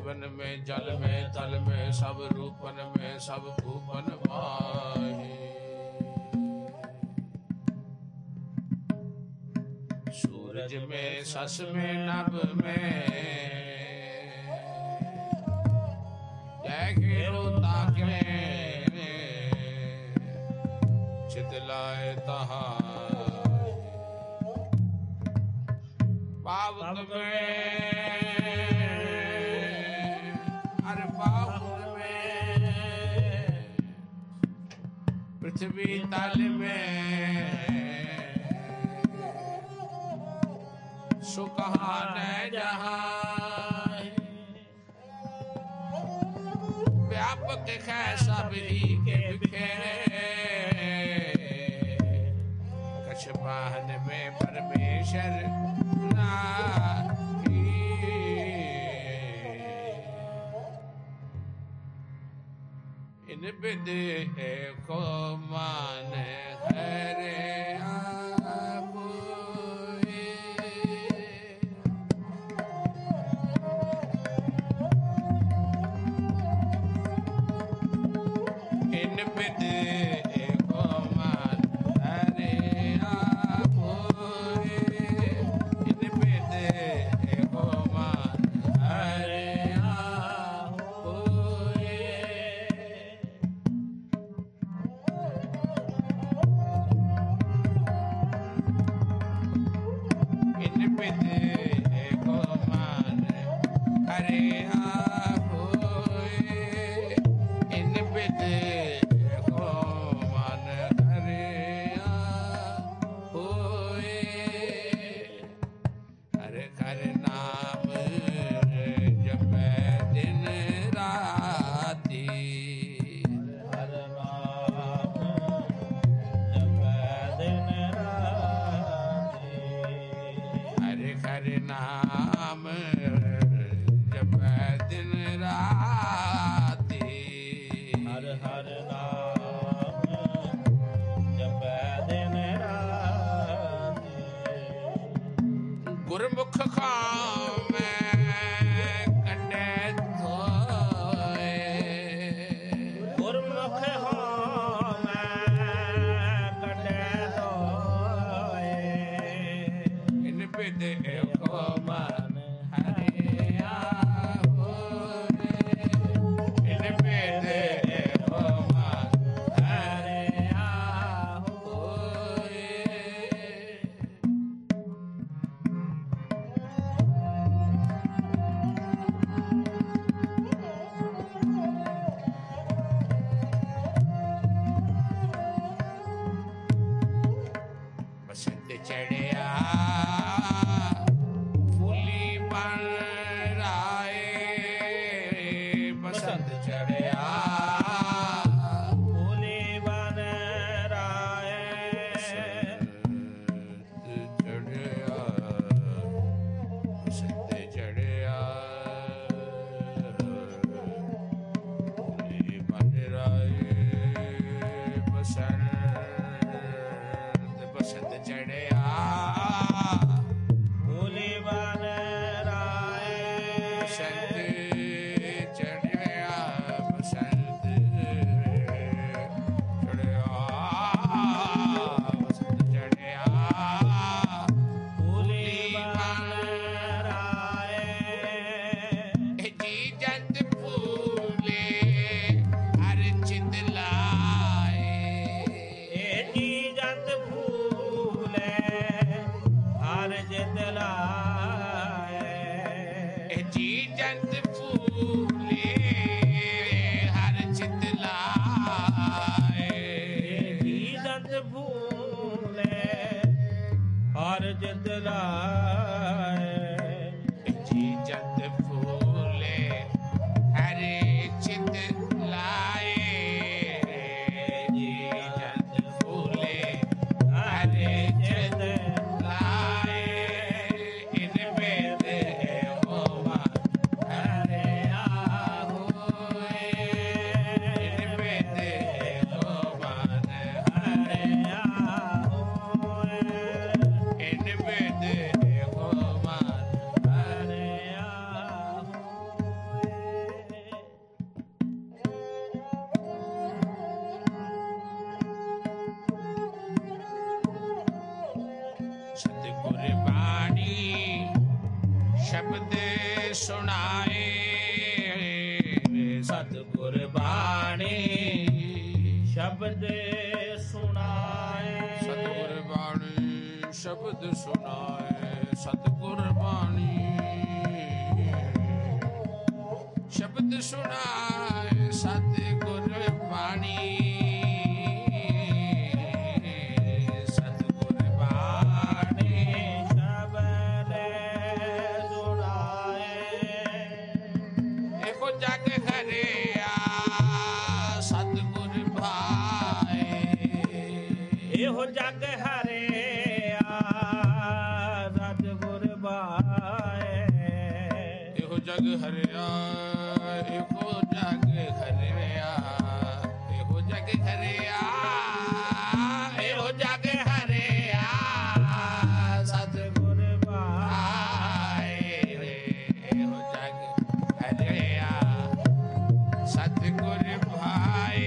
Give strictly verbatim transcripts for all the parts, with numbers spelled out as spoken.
जीवन में जल में तल में सब रूपन में सब भूपन माहे। सूरज में सस में नभ में जय घेरो ताके चितलाए तहा पावक में अरे पावक में पृथ्वी तल में सुकहान जहां व्यापक है सब ही के बिखेरे कछ पाहन में परमेश्वर नाही। इन बिद को मान हरे गुरमुख खां मैं कटे धोए गुरमुख खां मैं कटे धोए इन बिद को मन हरे होए इन बिद को मन हरे होए। चढ़िया फूली बन राए बसंत चढ़िया फूली बन राए चढ़िया बसंत चढ़िया फूली बन राए बसंत बसंत चढ़िया फूली बन राए बसंत चढ़िया बसंत चढ़िया बसंत चढ़िया फूली बन राए जी जंत फूले हर चित लाए जी जंत फूले हर चित लाए जी जंत फूले हर चित लाए जी जंत फूले हर चित लाए जी जंत फूले हर चित लाए जी जंत फूले हर चित लाए इन बेद होवा हरे होए इन बेद होवा हरे होए इन बेद होवा ਸ਼ਬਦ ਸੁਣਾਏ ਸਤਿਗੁਰ ਬਾਣੀ ਸ਼ਬਦ ਸੁਣਾਏ ਸਤਿਗੁਰ ਬਾਣੀ ਸ਼ਬਦ ਸੁਣਾਏ ਸਤਿਗੁਰ ਬਾਣੀ ਸ਼ਬਦ ਸੁਣਾਏ ਸਤਿਗੁਰ ਬਾਣੀ ਸਤਿਗੁਰ ਬਾਣੀ ਸ਼ਬਦ ਸੁਣਾਏ ਇਹੋ ਜਗ ਹਰਿਆ ਸਤਿਗੁਰ ਭਾਏ ਇਹੋ ਜਗ ਹਰਿਆ ਸਤਿਗੁਰ ਭਾਏ ਇਹੋ ਜਗ ਹਰਿਆ ਇਹੋ ਜਗ ਹਰਿਆ ਇਹੋ ਜਗ ਹਰਿਆ ਇਹੋ ਜਗ ਹਰਿਆ ਸਤਿਗੁਰ ਭਾਏ ਇਹੋ ਜਗ ਹਰਿਆ ਸਤਿਗੁਰ ਭਾਏ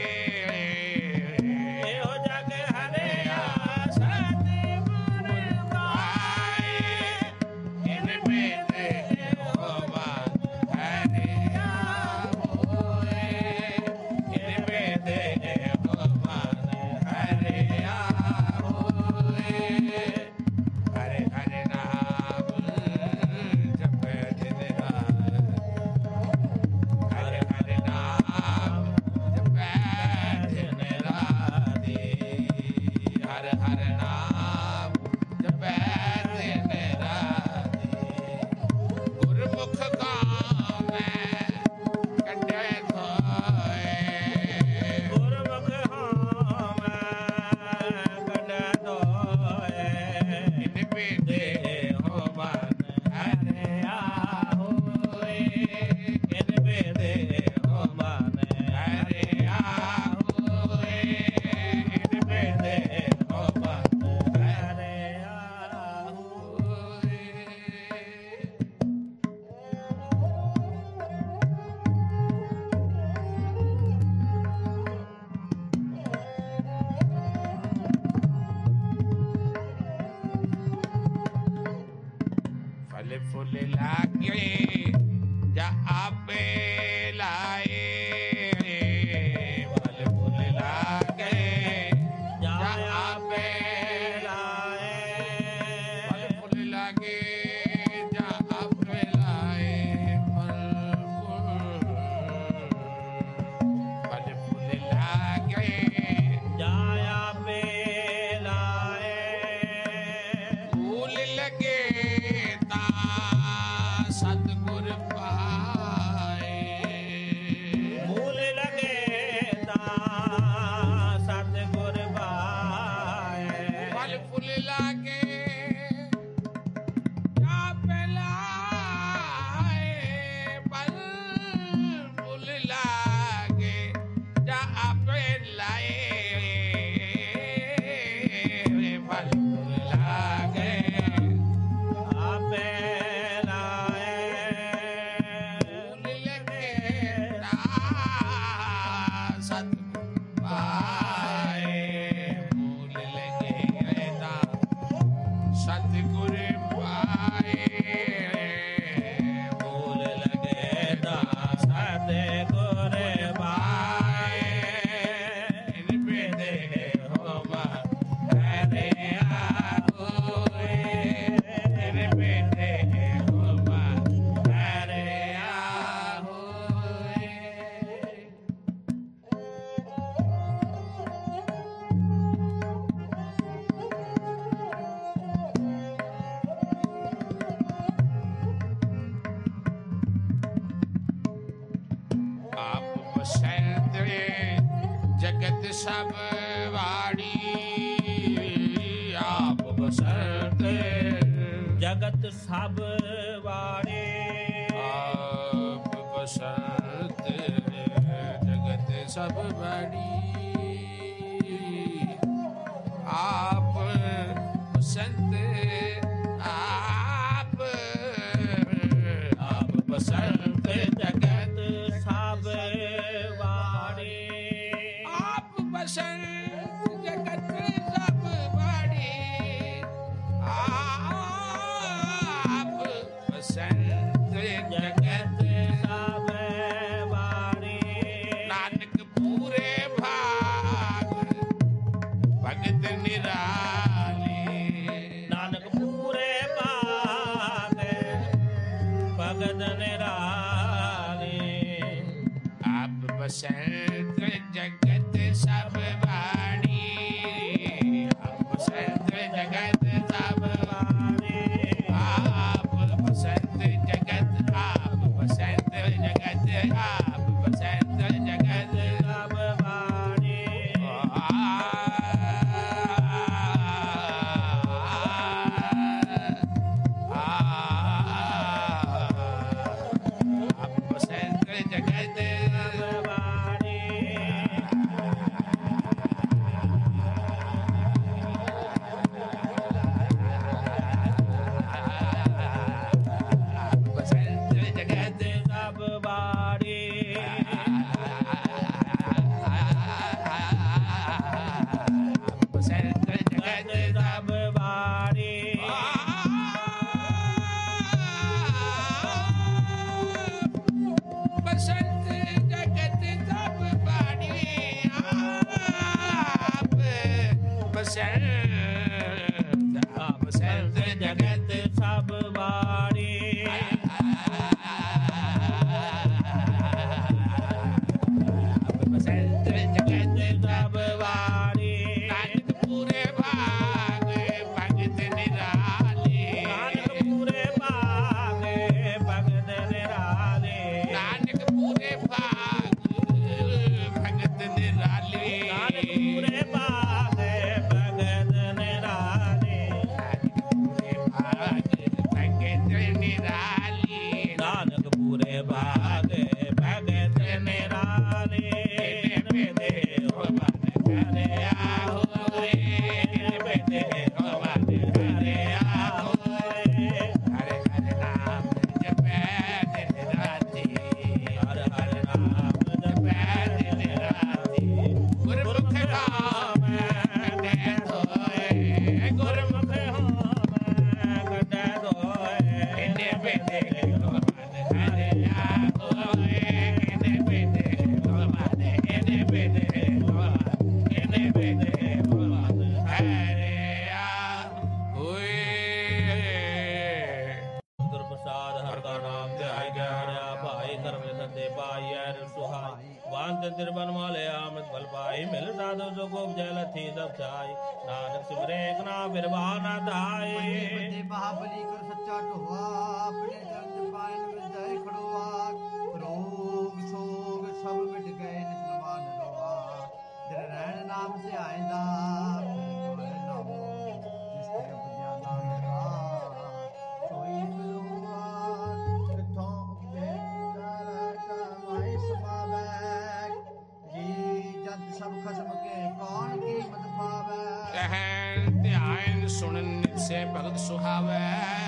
ਇਹੋ ਜਗ ਹਰਿਆ ਸਤਿਗੁਰ ਭਾਏ ਇਨ ਮੇਲੇ ਹੋਵਾ ਹਰਿਆ ਹੋਏ ਇਨ ਮੇਲੇ ਹੋਵਾ ਹਰਿਆ ਹੋਏ ਹਰੇ ਹਰੇ ਨਾਮ ਜਪੈ ਦਿਨ ਰਾਤ ਹਰੇ ਹਰੇ ਨਾਮ ਜਪੈ ਦਿਨ ਰਾਤੀ ਹਰ ਹਰ ਨਾਮ ਜਪੈ ਦਿਨ ਰਾਤੀ ਗੁਰਮੁਖ ਕਾਮੈ ਕੱਢੈ ਧੋਏ ਗੁਰਮੁਖ ਹੋਮੈ ਕੱਢੈ ਧੋਏ ਇਨ ਬੇਦੇ ਹੋ ਮਨ ਹਰਿਆ ਹੋਏ ਕਿਨ ਬੇਦੇ ਹੋ ਮਨ ਹਰਿਆ ਹੋਏ ਇਨ ਬੇਦੇ ਹੋ ਮਨ ਹਰਿਆ ਹੋਏ ਫਲ ਫੁੱਲ ਲਾਗੇ ਜਾ ਆਪੇ ਲਾਏ ਫਲ ਫੁੱਲ ਲਾਗੇ ਜਾ ਆਪੇ ਲਾਏ ਫਲ ਫੁੱਲ ਲਾਗੇ ਜਾ ਆਪੇ ਲਾਏ ਫਲ ਫੁੱਲ ਫਲ ਫੁੱਲ ਲਾਗੇ ਜਾਇਆ ਪੇ ਲਾਏ ਫੂਲ ਲਗੇ ਤਾਂ ਸਤਿਗੁਰ ਪਾਏ ਮੂਲ ਲਗੇ ਤਾਂ ਸਤਿਗੁਰ ਪਾਏ ਫਲ ਫੁੱਲ ਲਾਗੇ ਜਾ ਪਲਾਏ ਫਲ ਫੁੱਲ ਲਾਗੇ ਜਾ ਆਪੇ ਲਾਏ ਫਲ ਫੁੱਲ ਲਾਗੇ ਆਪੇ ਲਾਏ ਫੁੱਲ ਲਗੇ ਤਾਂ ਸਤਿਗੁਰ ਪਾਏ ਫੁੱਲ ਲਗੇ ਤਾਂ ਸਤਿਗੁਰ ਪਾਏ ਮੂਲ ਲਗੇ ਤਾਂ ਸਤਿਗੁਰ ਪਾਏ ਇਨ ਬੇਦੇ ਹੋਵਾ ਹਰਿਆ ਹੋਏ ਇਨ ਬੇਦੇ ਹੋਵਾ ਹਰਿਆ ਹੋਏ ਆਪ ਬਸੰਤਰੇ ਜਗਤ ਸਭ ਵਾੜੀ ਆਪ ਬਸੰਤੇ ਜਗਤ ਸਭ ਵਾੜੇ ਆਪ ਬਸੰਤ ਜਗਤ ਸਭ ਵਾੜੀ ਆਪ ਬਸੰਤ ਆਪ ਆਪ ਬਸੰਤ ਜਗਤ ਸਭ ਵਾੜੇ ਆਪ ਬਸੰਤ ਜਗਤ ਸਭ ਵਾੜੀ ਆਪ ਭਗਤ ਨਿਰਾਲੇ ਆਪ ਬਸੰਤ ਜਗਤ ਸਭ ਬਾਣੀ ਆਪ ਬਸੰਤ ਜਗਤ ਸਭ ਬਾਣੀ ਆਪ ਬਸੰਤ ਜਗਤ ਆਪ ਬਸੰਤ ਜਗਤ ਆਪ ਬਸੰਤ ਜਗਤ ਸਭ ਬਾਣੀ ਆਪ ਬਸੰਤ ਜਗਤ ਜਗਤ ਸਭ ਬਾਣੀ ਬਸੰਤ ਜਗਤ ਸਭ ਬਾਣੀ ਨਾਨਕ ਪੂਰੇ ਭਾਗ ਭਗਤ ਨਿਰਾਲੇ ਨਾਨਕ ਪੂਰੇ ਭਾਗੇ ਭਗਤ ਨਿਰਾਲੇ ਨਾਨਕ ਪੂਰੇ ਭਾਗ ਭਗਤ ਨਿਰਾਲੇ ਨਾਨਕ ਪੂਰੇ ਭਾਗੇ ਭਗਤ ਨਿਰਾਲੇ ਭਾਗ ਭਗਤ ਨਿਰਾਲੇ ਨਾਨਕ ਪੂਰੇ ਭਾਗੇ ਭਗਤ ਨਿਰਾਲੇ ਬੇਦੇ ਹੋ ਮਨ ਕਰਿਆ ਹੋਏ ਬੇਦੇ ਹੋ ਮਨ ਕਰਿਆ ਹੋਏ ਹਰੇ ਹਰੇ ਨਾਮ ਜਪੈ ਦਿਨ ਰਾਤੀ ਹਰ ਹਰ ਨਾਮ ਜਪੈ ਦਿਨ ਰਾਤੀ ਗੁਰਮੁਖ ਨਾਮੈ ਕੱਢੈ ਧੋਏ ਗੁਰਮੁਖ ਹੋਮੈ ਕੱਢੈ ਧੋਏ ਕਿਨੇ ਬੇਦੇ ਹੋ ਮਨ ਹਰਿਆ ਹੋਏ ਕਿਨੇ ਬੇਦੇ ਹੋ ਮਨ ਕਿਨੇ ਬੇਦੇ ਹੋ ਕਿਨੇ ਬੇਦੇ ਹੋ ਮਨ ਹਰਿਆ ਹੋਏ ਗੁਰ ਪ੍ਰਸਾਦ ਹਰ ਦਾ ਨਾਮ ਧਿਆਇ ਗਿਆਨਿਆ ਭਾਈ ਕਰਮ ਸੰਦੇ ਪਾਈ ਐ ਸੁਹਾਈ ਵਾੰਤ ਤਿਰਬਨ ਮਾਲੇ ਆਮਦ ਫਲ ਪਾਈ ਮਿਲ ਸਾਧੂ ਜੋ ਗੋਪ ਜੈ ਲਥੀ ਸਭ ਛਾਈ ਨਾਨਕ ਸਿਮਰੇ ਇੱਕ ਨਾਮ ਬਿਰਵਾ ਨਾ ਧਾਈ ਬੰਦੇ ਮਹਾਬਲੀ ਕਰ ਸੱਚਾ ਢੋਆ ਆਪਣੇ ਜੰਜ ਪਾਇਨ ਵਿੱਚ ਜਾਏ ਖੜੋਆ ਰੋਗ ਸੋਗ ਸਭ ਮਿਟ ਗਏ ਨਿਤਨਵਾਨ ਲੋਆ ਦਿਨ ਰਹਿਣ ਨਾਮ ਧਿਆਇਂਦਾ ਨਾਮੋ ਜਿਸ ਤੇ ਉਪਜਿਆ ਨਾਮ ਦਾ ਸੋਈ ਮਿਲੂਆ ਕਿਥੋਂ ਉਪਜੇ ਕਰ ਕਮਾਈ ਸਮਾਵੈ ਜੀ ਜੰਤ ਸਭ ਖਸਮ ਕੇ ਕੌਣ ਕੀਮਤ ਪਾਵੈ ਕਹਿਣ ਧਿਆਨ ਸੁਣਨ ਨਿਤ ਸੇ ਭਗਤ ਸੁਹਾਵੈ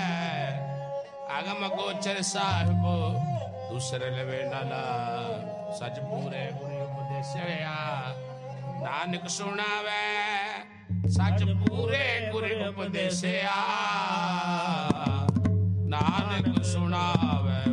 ਆਗਮ ਗੋਚਰ ਸਾਹਿਬ ਦੂਸਰੇ ਲਵੇ ਨਾਲਾ ਸਚ ਪੂਰੇ ਗੁਰੂ ਉਪਦੇਸਿਆ ਨਾਨਕ ਸੁਣਾਵੈ ਸਚ ਪੂਰੇ ਗੁਰੂ ਉਪਦੇਸਿਆ ਨਾਨਕ ਸੁਣਾਵੈ